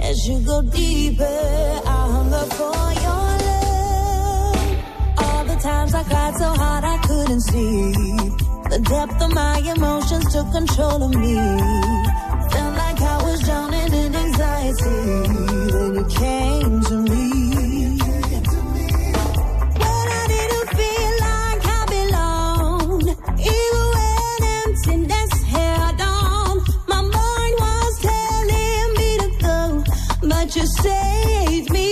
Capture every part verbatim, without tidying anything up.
as you go deeper. I hunger for your love. All the times I cried so hard I couldn't sleep. The depth of my emotions took control of me. Felt like I was drowning in anxiety. Then you came to me. When I didn't feel like I belonged, even when emptiness held on, my mind was telling me to go, but you saved me.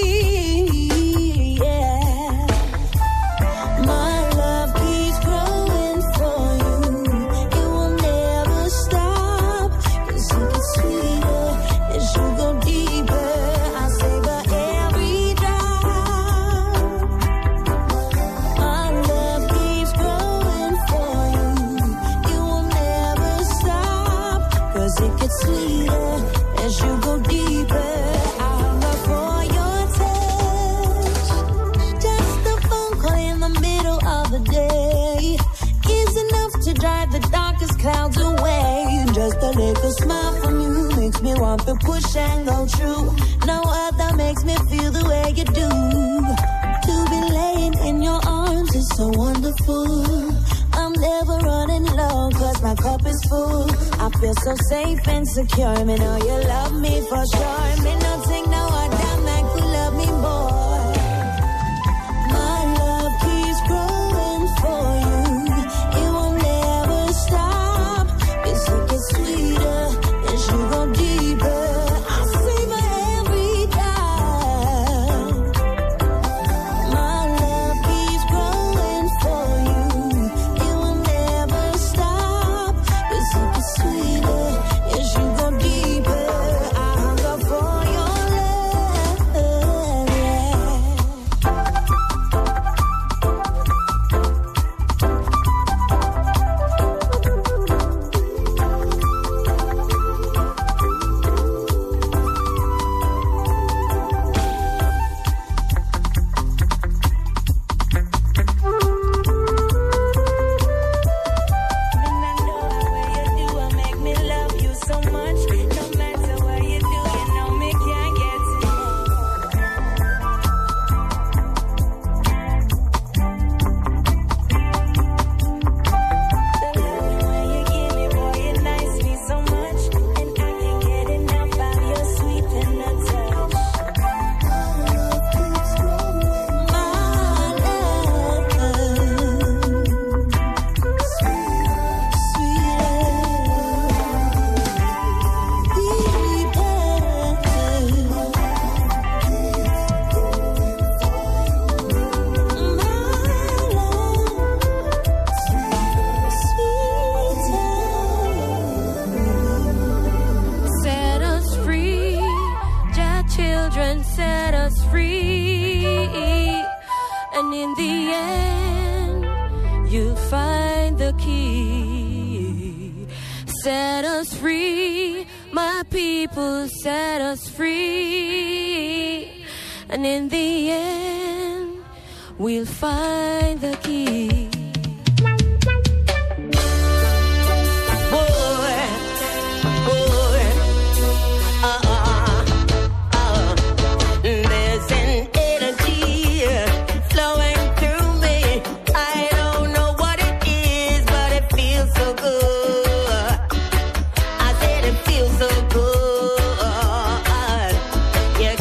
Clouds away, just a little smile from you makes me want to push and go through. No other makes me feel the way you do. To be laying in your arms is so wonderful. I'm never running low cause my cup is full. I feel so safe and secure. Me know you love me for sure. Me not think no other man could love me more. My love keeps growing for you. It will never stop. Sweeter as you go deeper. I savor every time. My love keeps growing for you. It will never stop. It's like it's sweeter as you go deeper. I hunger for your love.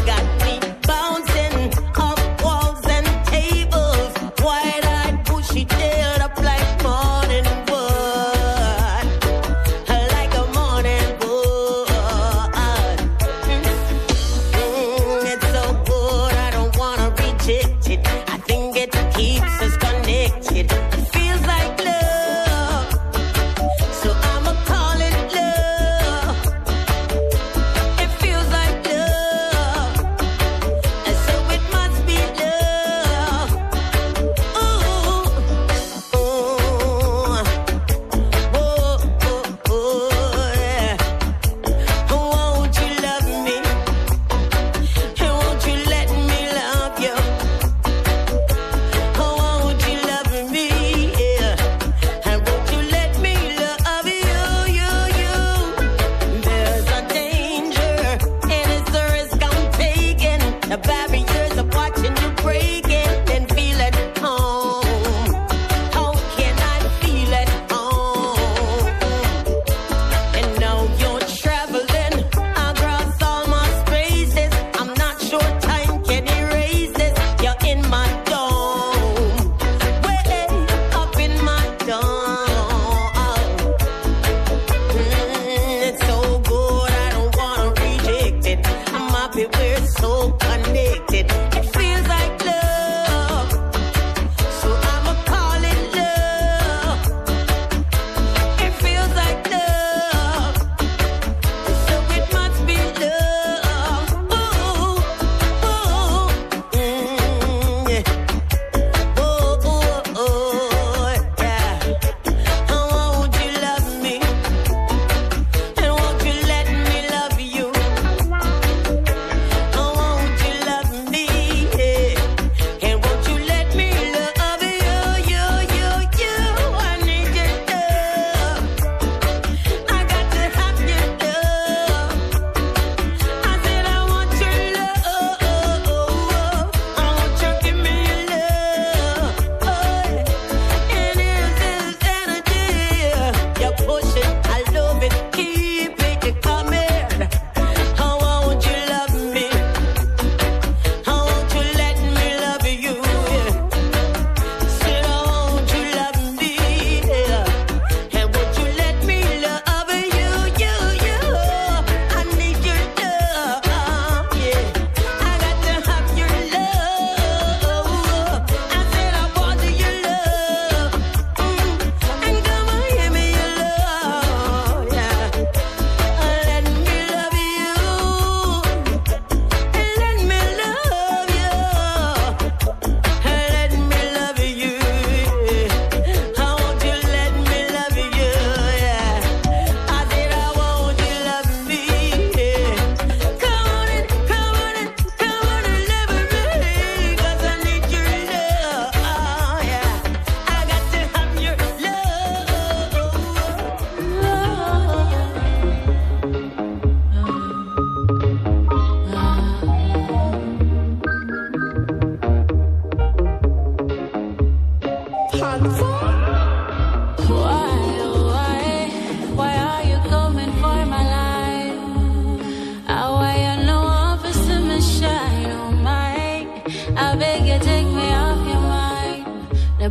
She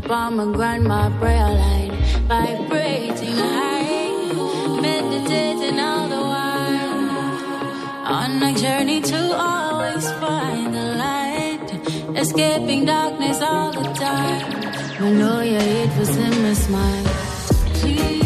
upon my grandma prayer line, vibrating high, meditating all the while, on a journey to always find the light, escaping darkness all the time. I know your hate was in my smile. Please.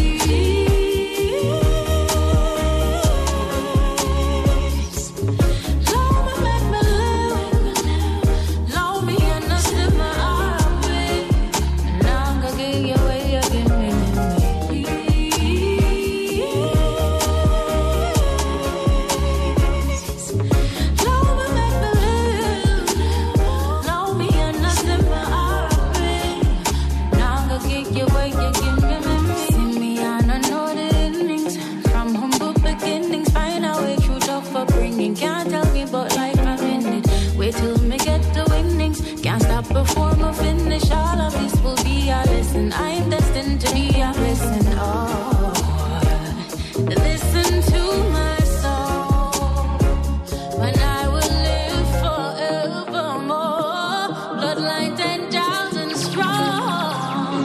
Before my finish, all of this will be a lesson. I'm destined to be a lesson. Oh, listen to my song, when I will live forevermore. Bloodline ten thousand strong.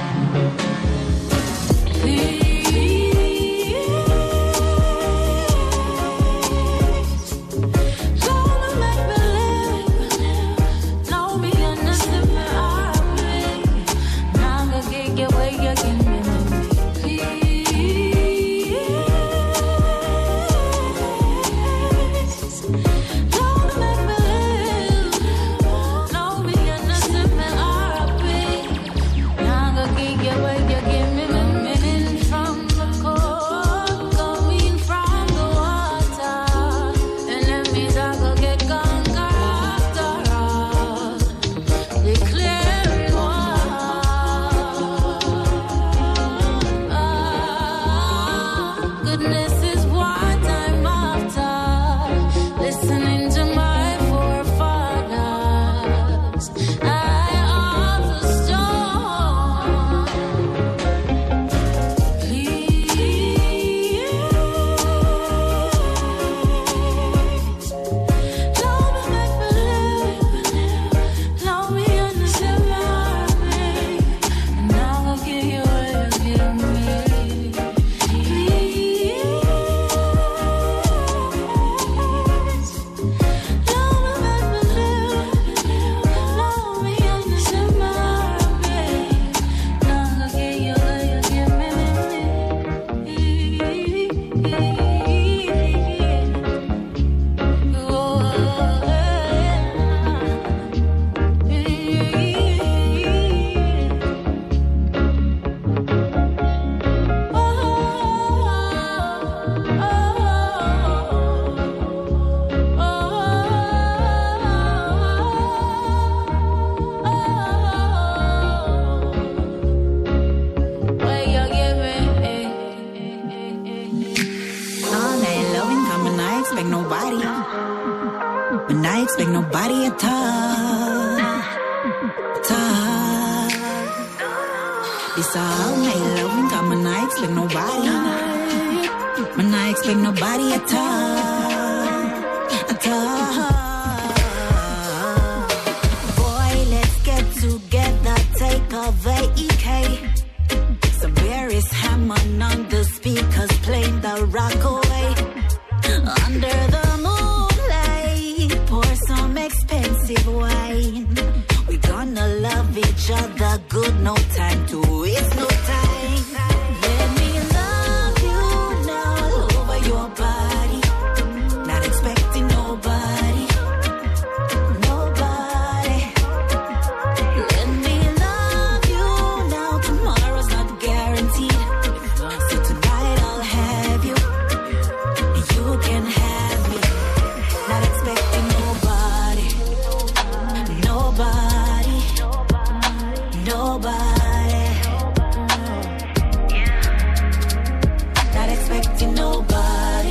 Please, Lord, make me live. Know me. Get where you give me, please. Don't make me live. Know me and nothing me happy. Now go get where you give me, coming from the cold, coming from the water, and that means I go get conquer after all. Declaring war. Goodness is what I'm after. Listening to my forefathers, eye of the storm. Please, Lord, make me live. Lord, me understand my heartbeat. And now I'll give you what you give me. And I expect nobody at all, at all. It's all night loving, come and I expect nobody. And I expect nobody at all, at all. Boy, let's get together, take a vacay. Some Barry's hammering on the speakers, playing the rock away. Under the moonlight, pour some expensive wine. We gonna love each other good, no time to waste no time. Let me love you now all over your body. Not expecting nobody, nobody. Let me love you now, tomorrow's not guaranteed. So tonight I'll have you, you can have me. Not expecting nobody, nobody, nobody. Not expecting nobody,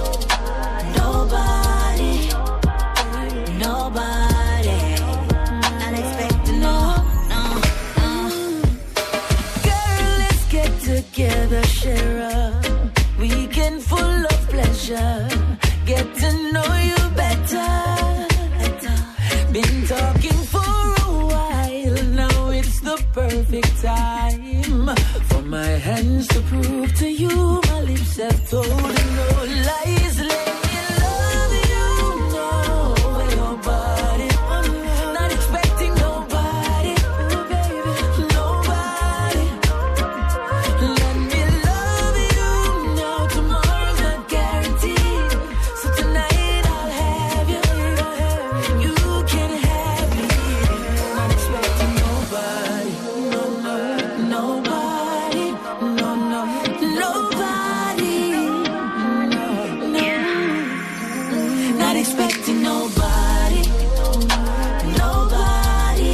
nobody, nobody. Not expecting no, no, no. Girl, let's get together, share a weekend full of pleasure. Get to know you better. Been talking for a while, now it's the perfect time for my hands to prove to you. My lips have told no lies. Let me love you now over your body. Not expecting nobody, nobody. Let me love you now. Tomorrow's not guaranteed, so tonight I'll have you. You can have me. Not expecting nobody, no, no, nobody, no, no, nobody, no, no. Not expecting nobody, nobody,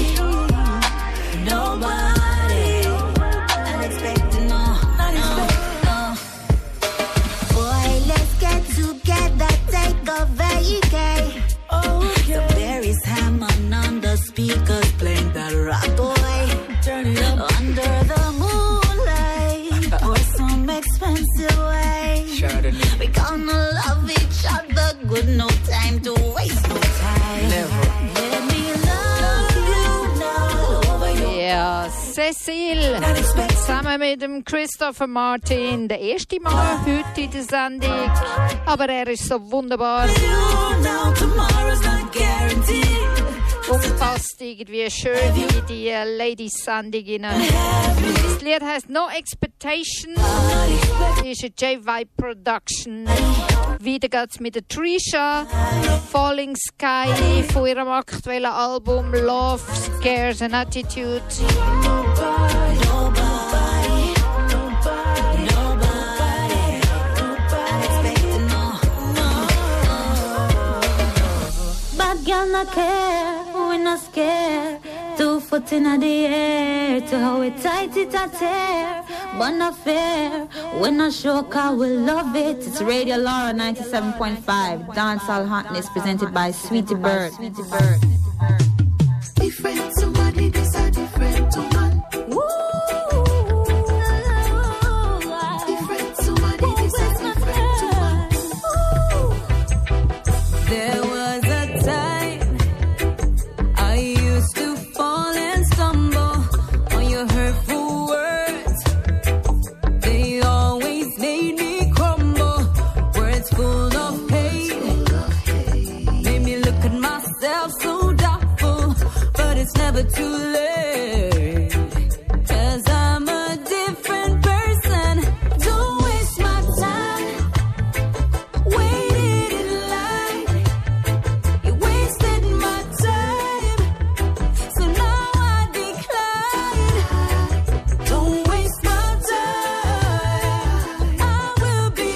nobody. Not expecting no, Not no, expecting. no. Boy, let's get together, take a vacay. Okay. There is Hammond on the speakers playing that rock boy. Turn it up. Under the moonlight, or some expensive way. Chardonnay. We gonna love each other good, no time to waste no time. Never. Let me love you now over your Ja, Cecil, zusammen mit dem Christopher Martin, der erste Mal heute in der Sendung. Aber er ist so wunderbar You now, tomorrow's not guaranteed. und passt irgendwie schön in die äh, Ladies-Sendung rein. Das Lied heisst No Expectation, ist eine J-Vibe Production. Weiter geht's mit der Trisha, Falling Sky von ihrem aktuellen Album Love, Scares and Attitude. Bad girl not care, we not scared. Two foot in the air, to how it tight it a tear. But not fair, we not sure car we love it. It's Radio Laura ninety-seven point five. Dancehall Hotness presented by Sweetie Bird. Sweetie Bird. Different somebody, this a different woman. Different somebody, this a different woman. There was a time I used to fall and stumble on your hurtful words. They always made me crumble. Words full of pain made me look at myself so doubtful. But it's never too late, 'cause I'm a different person. Don't waste my time waiting in line. You wasted my time, so now I decline. Don't waste my time, I will be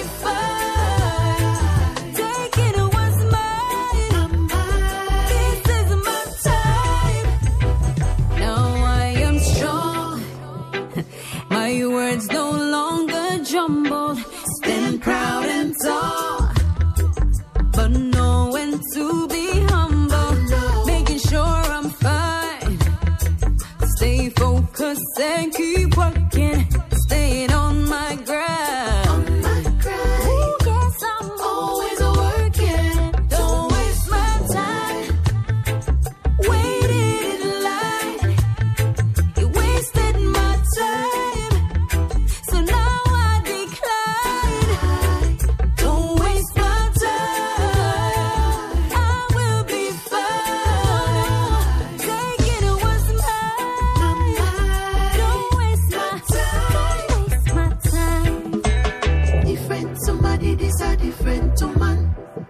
fine. Take it what's mine. This is my time. Now I am strong. My words no longer jumbled. Stand proud and tall, but know when to be humble. Making sure I'm fine. Stay focused and keep working. Staying on my grind. Ooh, yes, I'm always working. Don't waste my time waiting in line. You wasted my time, so now I decline. Don't waste my time, I will be fine. Take it what's mine. Don't waste my time, waste my time. Different somebody, this a different woman.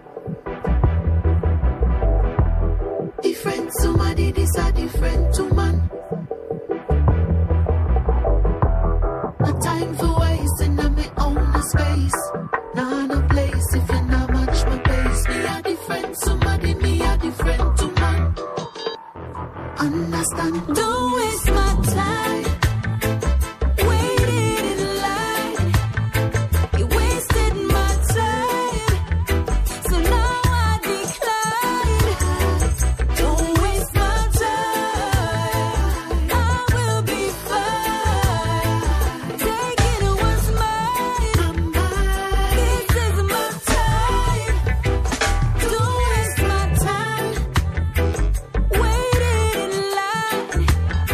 Different somebody, this a different woman. A time for wasting on me own space. Nah, no place if you not match my pace. Me a different somebody, me a different woman. Understand? Don't waste my time waiting in line. You wasted my time, so now I decline. Don't waste my time, I will be fine. Take it what's mine. This is my time. Don't waste my time waiting in line.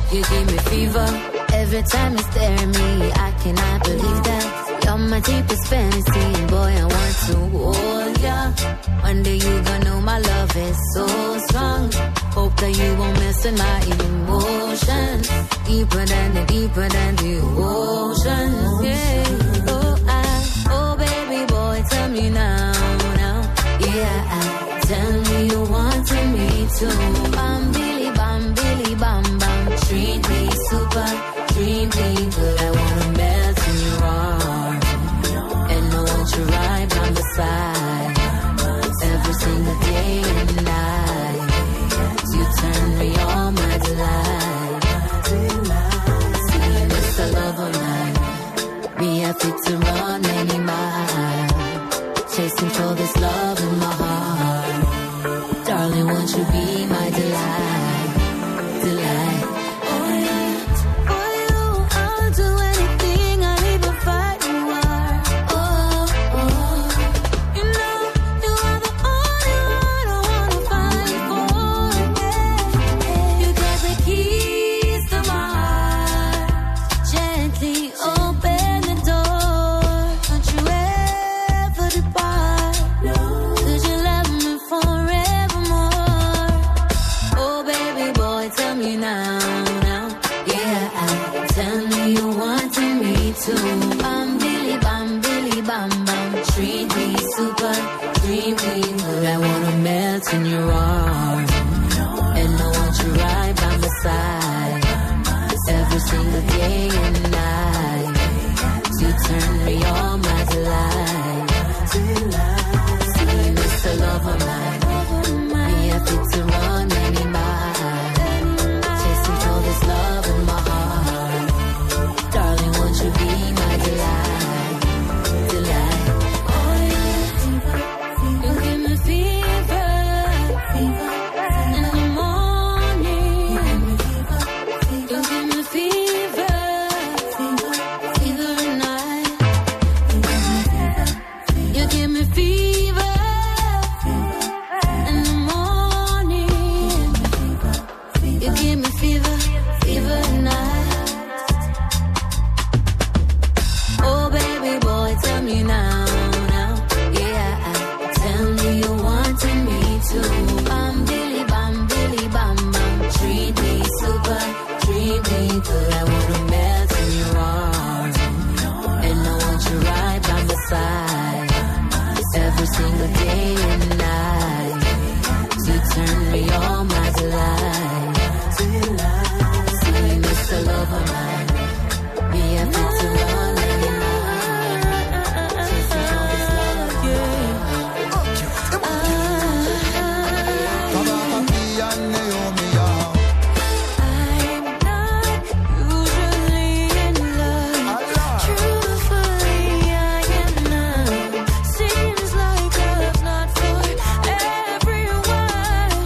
You give me fever every time you stare at me. I cannot believe that you're my deepest fantasy, and boy, I want to hold ya. One day you gonna know my love is so strong. Hope that you won't mess with my emotions. Deeper than the deeper than the ocean. Yeah. Oh, I, oh, baby boy, tell me now, now. Yeah, I, tell me you wanting me to. Bam, billy, bam, billy, bam, bam. Treat me super, treat me good. I wanna melt in your arms, and I want you right by my side. Every single day and night, you turn me on, my delight. See, it's a love of mine. Me, I fit to run any mile, chasing for this love in my heart. Darling, won't you be my delight, delight? Oh, yeah. For you, I'll do anything, I'll even fight you are. Oh, oh. You know, you are the only one I wanna fight for. Yeah. You got the keys to my heart. Gently open the door. Don't you ever depart. Could you love me forevermore? Oh, baby boy, tell me now, now. Yeah, I, tell me you wanting me to. Bam, billy, bam, billy, bam, bam. Treat me super, treat me good. I wanna melt in your arms, and I want you right by my side. Every single day and night, you turn me on, my delight. See, it's a love of mine. Me, I fit to run any mile, chasing for this love in my heart. Darling, won't you be my delight, delight? Oh, yeah. You give me fever, fever in the morning. You give me fever, fever, fever at night. You give me fever in the morning. You give me fever, fever at night. Oh, baby boy, tell me now, now. Yeah, I, tell me you wanting me to. Bam, billy, bam, billy, bam, bam. Treat me super, treat me good. I wanna melt in your arms, and I want you right by my side. Every single day and night, you turn me on, my delight. See, it's a love of mine. Me, I fit to run any mile, chasing for this love, yeah. I'm not usually in love. Truthfully, I am not. Seems like love's not for everyone.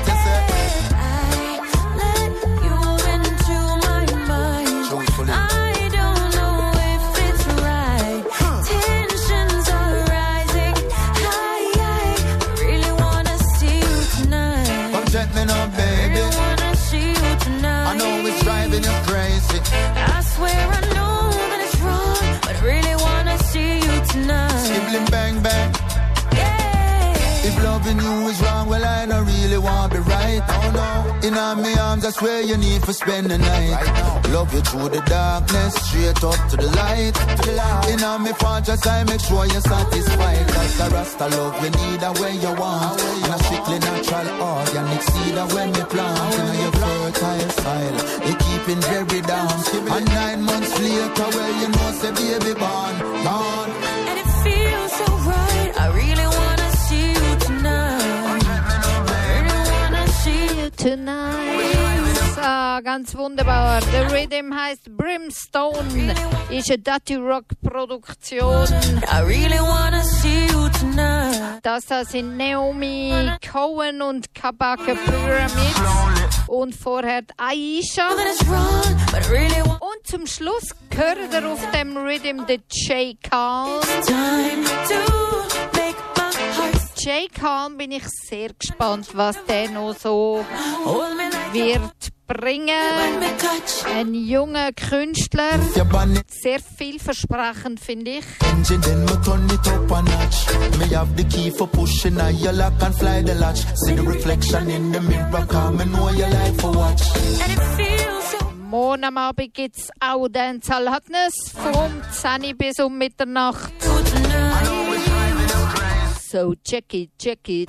I let you into my mind. I don't know if it's right. Tensions are rising high. I really wanna see you tonight. Come check me now, baby. Really wanna see you tonight. I know it's driving you crazy. I swear I know that it's wrong, but really wanna see you tonight. Sibling bang bang. Yeah. If loving you is wrong, well I don't really want to be right. Oh no. In all my arms, I swear you need to spend the night. Love you through the darkness, straight up to the light. In all my fortress, I make sure you're satisfied. Cause the Rasta love you need and where you want. And a strictly natural organic seed and when you plant in your fertile soil, you keeping very down. And nine months later, well you know say baby born, born. And it feels so right. I really wanna see you tonight. I really wanna see you Tonight. Ah, ganz wunderbar. The Rhythm heißt Brimstone. Ist eine Dirty Rock Produktion. I really wanna see you tonight. Das da sind Naomi Cohen und Kabaka Pyramids. Und vorher die Aisha. That is wrong, but really want Und zum Schluss gehört er auf dem Rhythm der J. Calm. time to make my heart J. Calm bin ich sehr gespannt, was der noch so hold me like wird bringen. Ein junger Künstler. Sehr vielversprechend, finde ich. Engine, then me turn it up a notch. Me have the key for pushing a your lock and fly the latch. See the reflection in the mirror, come and know your life for watch. And it feels so. Morgen am Abend gibt es auch Dancehall Hotness vom zehn bis um Mitternacht. So check it, check it.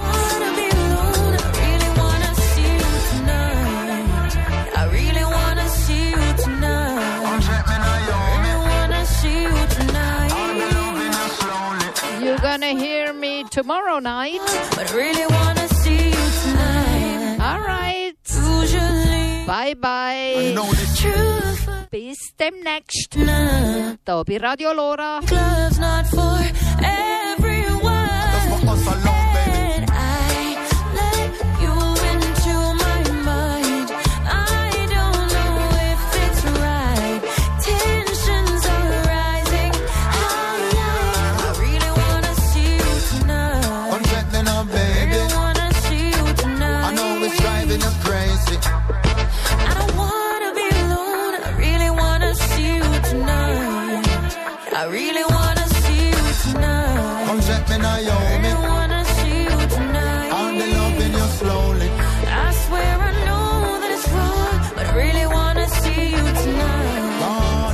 You're gonna hear me tomorrow night. But really wanna see you tonight. All right. Usually. Bye bye. Bis demnächst. Da bei Radio Lora. Gloves not for everyone. And I let you into my mind. I don't know if it's right. Tensions are rising high. I really wanna see you tonight. Come check me now, baby. I really wanna see you tonight. I know it's driving you crazy. I don't wanna be alone. I really wanna see you tonight. I really wanna see you tonight. Come check me now, yo. I really wanna see you tonight. I'm the loving you slowly. I swear I know that it's wrong, but I really wanna see you tonight. Gone.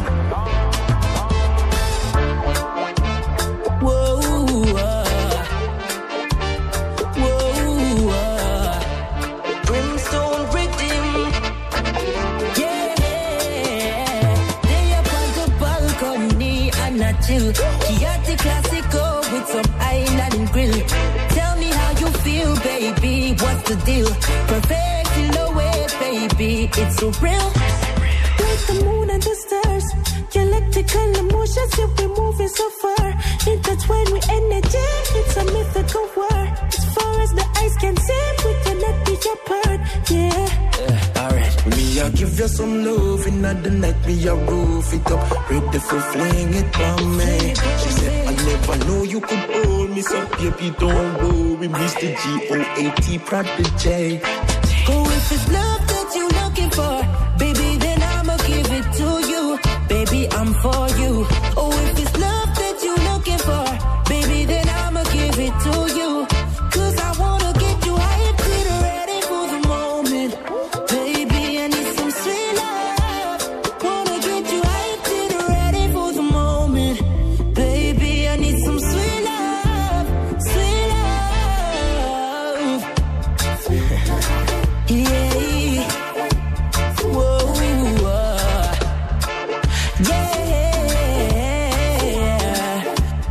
Whoa, uh, whoa, uh, brimstone rhythm, yeah. They up on the balcony and I chill. Chianti Classico with some island grill. Tell me how you feel, baby. What's the deal? Perfect silhouette, baby. It's so real. Like the moon and the stars, galactical emotions, you be moving so far. Intertwined with energy, it's a mythical war. As far as the eyes can see, we cannot be apart, yeah. Yeah, alright. Me, I give you some love in the night, me, I roof it up. Ready for fling it on me. She said, I never know you could hold me, so baby, don't worry, Mister G O A T Prodigy. Oh, if it's love that you're looking for, baby, then I'ma give it to you. Baby, I'm for you. Oh, if it's love that you're looking for, baby, then I'ma give it to you. Cause I wanna get you hyped and ready for the moment. Baby, I need some sweet love. Wanna get you hyped and ready for the moment. Baby, I need some sweet love, sweet love. Yeah. Whoa, uh, yeah.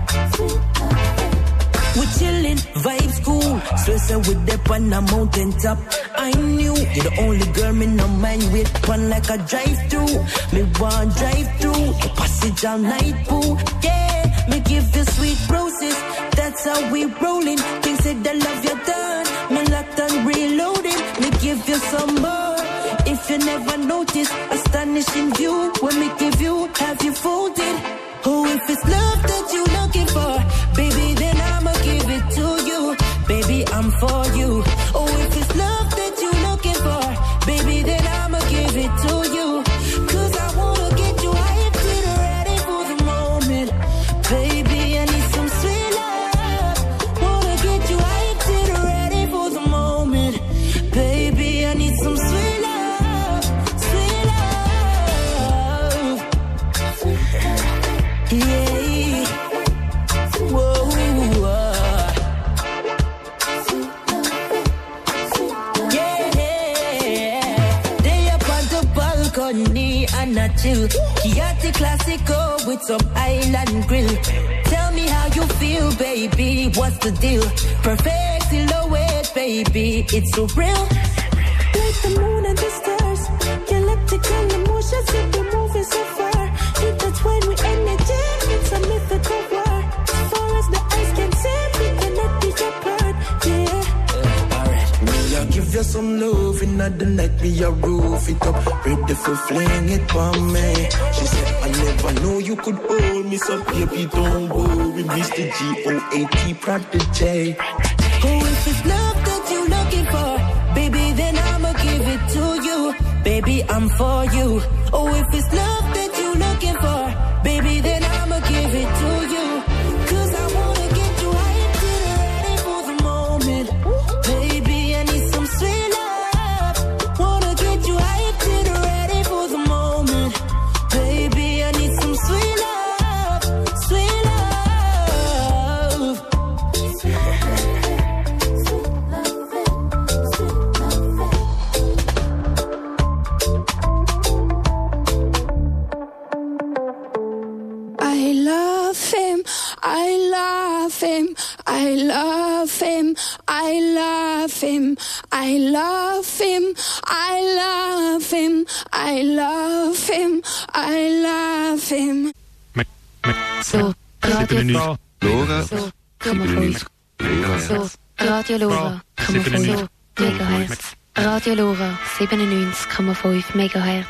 We're chillin', vibes cool. Stressing with that on the mountain top. I knew you're the only girl me no mind with. One like a drive-through. Me want drive-through. The passage all night, boo. Yeah, me give you sweet roses. That's how we rollin'. Things say the love you done. Me locked and reloading. Me give you some more. If you never notice, astonishing view. When me give you, have you folded? Oh, if it's love that you're looking for, baby, then I'ma give it to you. Baby, I'm for you. Oh, if it's love that you're looking for, baby, then I'ma give it to you. Cause I wanna get you hyped and ready for the moment. Baby, I need some sweet love. Wanna get you hyped and ready for the moment. Baby, I need some sweet love, sweet love. Yeah. Whoa, uh. Yeah. They up on the balcony and I chill. Chianti Classico with some island grill. Tell me how you feel, baby. What's the deal? Perfect silhouette, baby. It's so real. Like the moon and the stars, galactical emotions, you be moving so far. Intertwined with energy, it's a mythical war. As far as the eyes can see, we cannot be apart, yeah. Yeah, alright. Me, I give you some love in the night, me, I roof it up. Ready for fling it on me. She said, I never know you could hold me, so baby, don't worry, Mister G O A T Prodigy. Oh, if it's love that you're looking for, baby, then I'ma give it to you. Baby, I'm for you. Oh, if it's love that you're looking for, baby, then I'ma give it to you. Cause I wanna get you hyped and ready for the moment. Baby, I need some sweet love. Wanna get you hyped and ready for the moment. Baby, I need some sweet love, sweet love. I love him, I love him, I love him, I love him, I love him, I love him, I love him, I love him. Så, Radio Lora. Så, Grammophon. Så, Radio Lora. Grammophon. Megahertz. Radio Lora, zevenennegentig komma vijf megahertz.